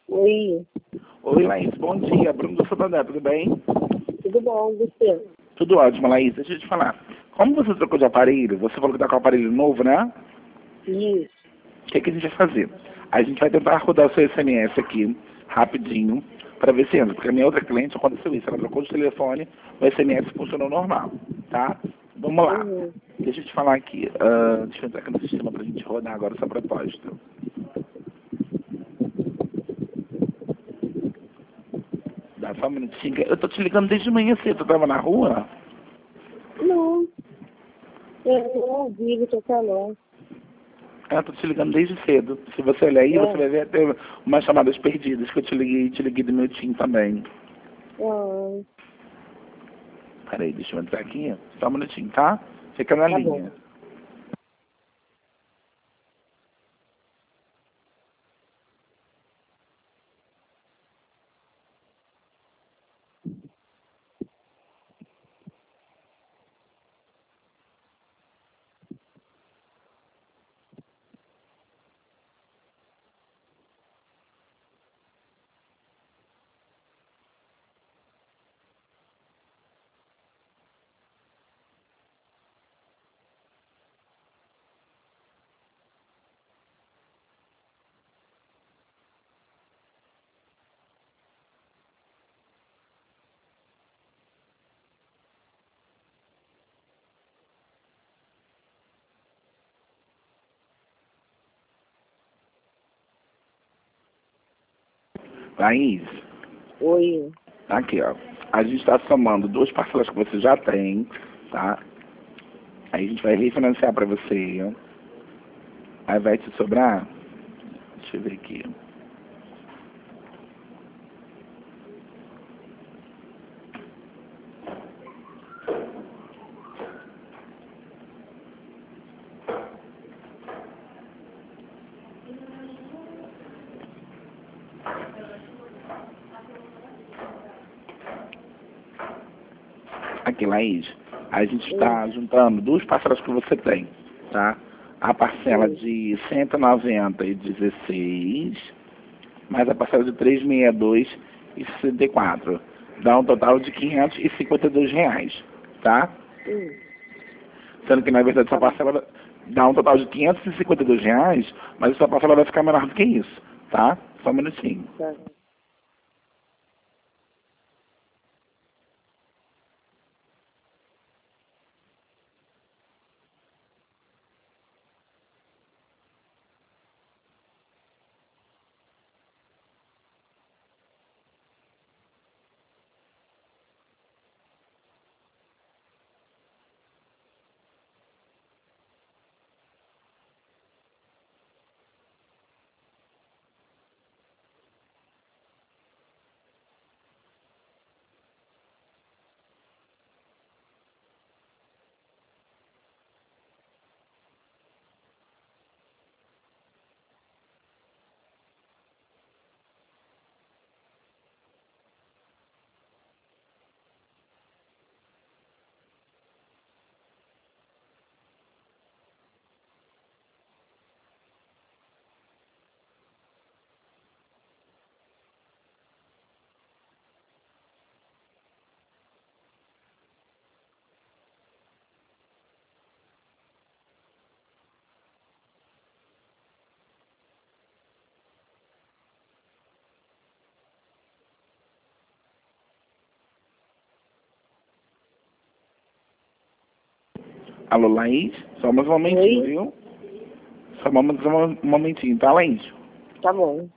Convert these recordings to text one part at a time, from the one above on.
Oi, Oi, Laís, bom dia. Bruno do Santander, tudo bem? tudo bom, você? Tudo ótimo, Laís. Deixa eu te falar. Como você trocou de aparelho, você falou que tá com o aparelho novo, né? Isso. O que a gente vai fazer? A gente vai tentar rodar o seu SMS aqui, rapidinho, para ver se entra. Porque a minha outra cliente aconteceu isso. Ela trocou de telefone, o SMS funcionou normal, tá? Vamos lá. Uhum. Deixa eu te falar aqui. Deixa eu entrar aqui no sistema pra gente rodar agora essa proposta. Dá só um minutinho. Eu tô te ligando desde manhã cedo. Eu tava na rua? Não, eu não ouvi, tô falando. Eu tô te ligando desde cedo. Se você olhar aí, você É. vai ver até umas chamadas perdidas que eu te liguei do meu time também. Ah, Peraí, deixa eu entrar aqui. Só um minutinho, tá? Fica na tá bom. linha. Laís, Oi. aqui, ó. A gente está somando duas parcelas que você já tem, tá? Aí a gente vai refinanciar pra você. Aí vai te sobrar. Deixa eu ver aqui. Aqui, Laís. A gente está juntando duas parcelas que você tem, tá? A parcela de 190,16, mais a parcela de 362,64. Dá um total de R$ 552, tá? Hum, Sendo que, na verdade, sua tá bom. parcela dá um total de R$ 552, mas a sua parcela vai ficar menor do que isso, tá? Só um minutinho. Tá. Alô, Laís? Só mais um momentinho, Oi, viu? Só mais um momentinho, tá, Laís? tá bom.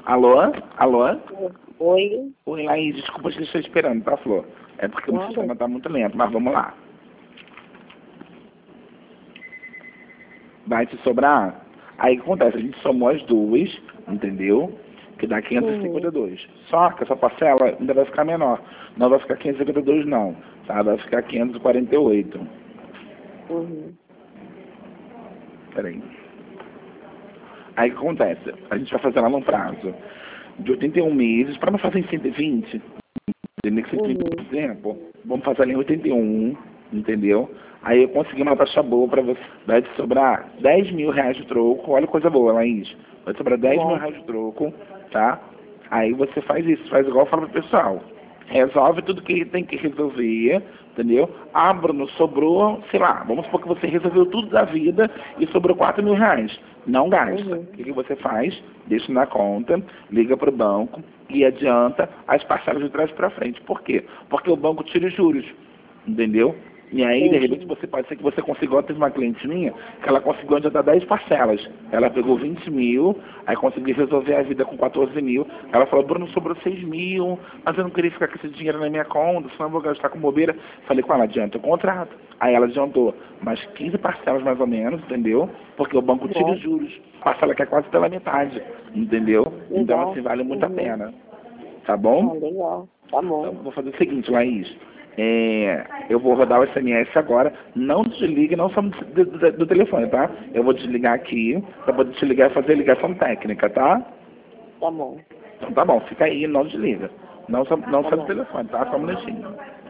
Alô? Alô? Oi. Oi, Laís, desculpa te estar esperando, tá, Flor? É porque o Nada. sistema tá muito lento, mas vamos lá. Vai te sobrar? Aí o que acontece? A gente somou as duas, entendeu? Que dá 552. Só que essa parcela ainda vai ficar menor. Não vai ficar 552 não, tá? Vai ficar 548. Uhum. Peraí. Aí o que acontece? A gente vai fazer ela num prazo de 81 meses, para não fazer em 120, entendeu? Que 120 tempo, vamos fazer ela em 81, entendeu? Aí eu consegui uma taxa boa para você. Vai te sobrar 10 mil reais de troco. Olha que coisa boa, Laís. Vai te sobrar 10 mil reais de troco, tá? Aí você faz isso, faz igual eu falo pro pessoal. Resolve tudo que tem que resolver, entendeu? Ah, Bruno, sobrou, sei lá, vamos supor que você resolveu tudo da vida e sobrou 4 mil reais. Não gasta. O que você faz? Deixa na conta, liga para o banco e adianta as parcelas de trás para frente. Por quê? Porque o banco tira os juros, entendeu? E aí, de repente, você pode ser que você consiga, teve uma cliente minha, que ela conseguiu adiantar 10 parcelas. Ela pegou 20 mil, aí conseguiu resolver a vida com 14 mil. Ela falou, Bruno, sobrou 6 mil, mas eu não queria ficar com esse dinheiro na minha conta, senão eu vou gastar com bobeira. Falei com ela, adianta o contrato. Aí ela adiantou mais 15 parcelas mais ou menos, entendeu? Porque o banco tira os juros. Parcela que é quase pela metade, entendeu? Então, assim, vale muito a pena. Tá bom? Legal. Tá bom. Então, vou fazer o seguinte, Laís. Eu vou rodar o SMS agora. Não desligue, não só do telefone, tá? Eu vou desligar aqui para poder te ligar e fazer a ligação técnica, tá? Tá bom. Então tá bom, fica aí, não desliga. Não só do telefone, tá? Só um minutinho.